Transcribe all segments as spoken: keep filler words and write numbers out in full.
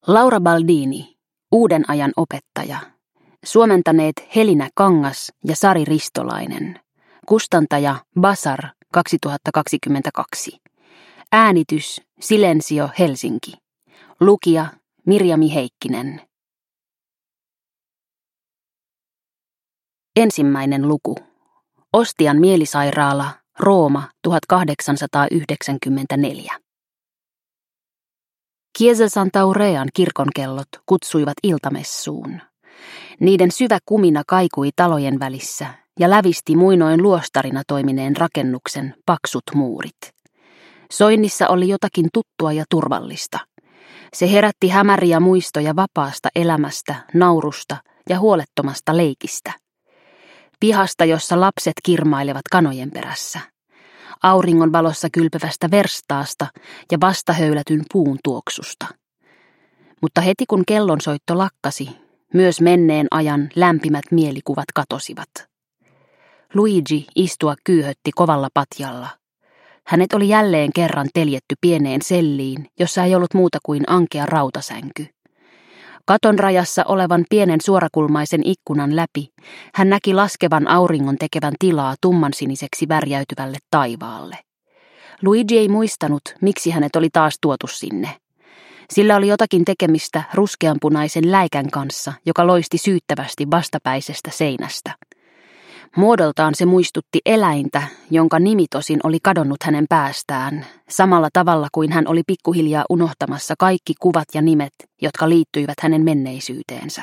Laura Baldini, uuden ajan opettaja. Suomentaneet Helina Kangas ja Sari Ristolainen. Kustantaja Basar kaksituhattakaksikymmentäkaksi. Äänitys Silensio Helsinki. Lukija Mirjami Heikkinen. Ensimmäinen luku. Ostian mielisairaala, Rooma tuhatkahdeksansataayhdeksänkymmentäneljä. Chiesa Sant'Aurean kirkonkellot kutsuivat iltamessuun. Niiden syvä kumina kaikui talojen välissä ja lävisti muinoin luostarina toimineen rakennuksen paksut muurit. Soinnissa oli jotakin tuttua ja turvallista. Se herätti hämäriä muistoja vapaasta elämästä, naurusta ja huolettomasta leikistä. Pihasta, jossa lapset kirmailevat kanojen perässä. Auringon valossa kylpevästä verstaasta ja vastahöylätyn puun tuoksusta. Mutta heti kun kellonsoitto lakkasi, myös menneen ajan lämpimät mielikuvat katosivat. Luigi istua kyyhötti kovalla patjalla. Hänet oli jälleen kerran teljetty pieneen selliin, jossa ei ollut muuta kuin ankea rautasänky. Katon rajassa olevan pienen suorakulmaisen ikkunan läpi hän näki laskevan auringon tekevän tilaa tummansiniseksi värjäytyvälle taivaalle. Luigi ei muistanut, miksi hänet oli taas tuotu sinne. Sillä oli jotakin tekemistä ruskeanpunaisen läikän kanssa, joka loisti syyttävästi vastapäisestä seinästä. Muodoltaan se muistutti eläintä, jonka nimi tosin oli kadonnut hänen päästään, samalla tavalla kuin hän oli pikkuhiljaa unohtamassa kaikki kuvat ja nimet, jotka liittyivät hänen menneisyyteensä.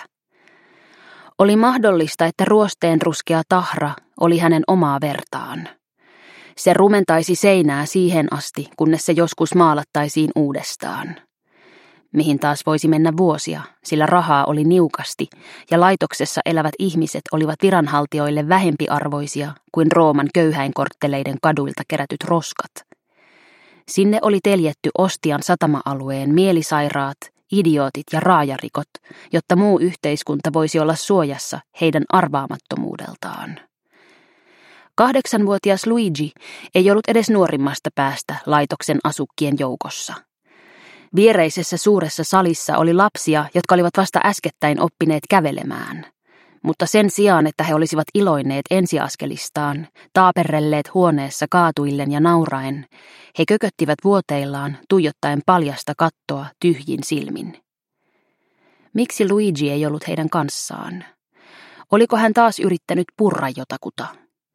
Oli mahdollista, että ruosteen ruskea tahra oli hänen omaa vertaan. Se rumentaisi seinää siihen asti, kunnes se joskus maalattaisiin uudestaan. Mihin taas voisi mennä vuosia, sillä rahaa oli niukasti ja laitoksessa elävät ihmiset olivat viranhaltijoille vähempiarvoisia kuin Rooman köyhäinkortteleiden kaduilta kerätyt roskat. Sinne oli teljetty Ostian satama-alueen mielisairaat, idiootit ja raajarikot, jotta muu yhteiskunta voisi olla suojassa heidän arvaamattomuudeltaan. Kahdeksanvuotias Luigi ei ollut edes nuorimmasta päästä laitoksen asukkien joukossa. Viereisessä suuressa salissa oli lapsia, jotka olivat vasta äskettäin oppineet kävelemään. Mutta sen sijaan, että he olisivat iloinneet ensiaskelistaan, taaperrelleet huoneessa kaatuillen ja nauraen, he kököttivät vuoteillaan, tuijottaen paljasta kattoa tyhjin silmin. Miksi Luigi ei ollut heidän kanssaan? Oliko hän taas yrittänyt purra jotakuta?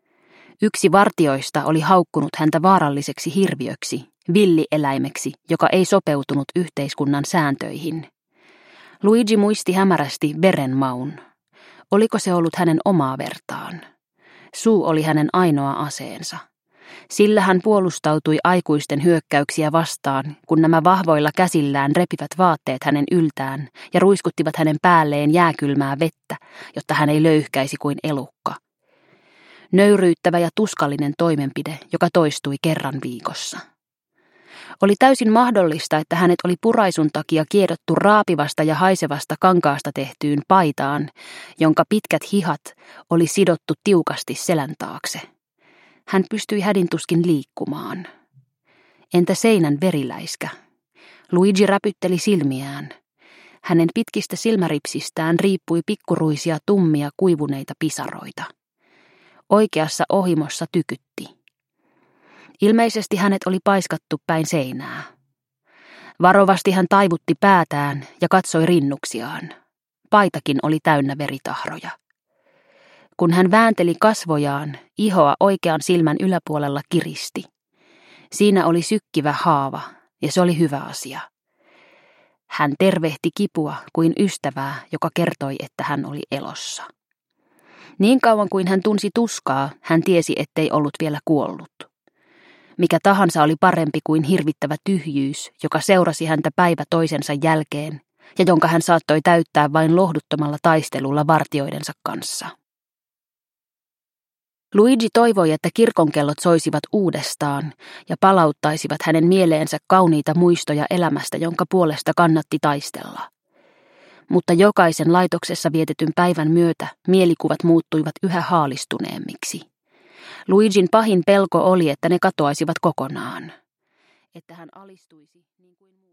Yksi vartijoista oli haukkunut häntä vaaralliseksi hirviöksi, villieläimeksi, joka ei sopeutunut yhteiskunnan sääntöihin. Luigi muisti hämärästi verenmaun. Oliko se ollut hänen omaa vertaan? Suu oli hänen ainoa aseensa. Sillä hän puolustautui aikuisten hyökkäyksiä vastaan, kun nämä vahvoilla käsillään repivät vaatteet hänen yltään ja ruiskuttivat hänen päälleen jääkylmää vettä, jotta hän ei löyhkäisi kuin elukka. Nöyryyttävä ja tuskallinen toimenpide, joka toistui kerran viikossa. Oli täysin mahdollista, että hänet oli puraisun takia kiedottu raapivasta ja haisevasta kankaasta tehtyyn paitaan, jonka pitkät hihat oli sidottu tiukasti selän taakse. Hän pystyi hädintuskin liikkumaan. Entä seinän veriläiskä? Luigi räpytteli silmiään. Hänen pitkistä silmäripsistään riippui pikkuruisia tummia kuivuneita pisaroita. Oikeassa ohimossa tykytti. Ilmeisesti hänet oli paiskattu päin seinää. Varovasti hän taivutti päätään ja katsoi rinnuksiaan. Paitakin oli täynnä veritahroja. Kun hän väänteli kasvojaan, ihoa oikean silmän yläpuolella kiristi. Siinä oli sykkivä haava, ja se oli hyvä asia. Hän tervehti kipua kuin ystävää, joka kertoi, että hän oli elossa. Niin kauan kuin hän tunsi tuskaa, hän tiesi, ettei ollut vielä kuollut. Mikä tahansa oli parempi kuin hirvittävä tyhjyys, joka seurasi häntä päivä toisensa jälkeen ja jonka hän saattoi täyttää vain lohduttomalla taistelulla vartioidensa kanssa. Luigi toivoi, että kirkonkellot soisivat uudestaan ja palauttaisivat hänen mieleensä kauniita muistoja elämästä, jonka puolesta kannatti taistella. Mutta jokaisen laitoksessa vietetyn päivän myötä mielikuvat muuttuivat yhä haalistuneemmiksi. Luigin pahin pelko oli, että ne katoaisivat kokonaan. Että hän alistuisi niin kuin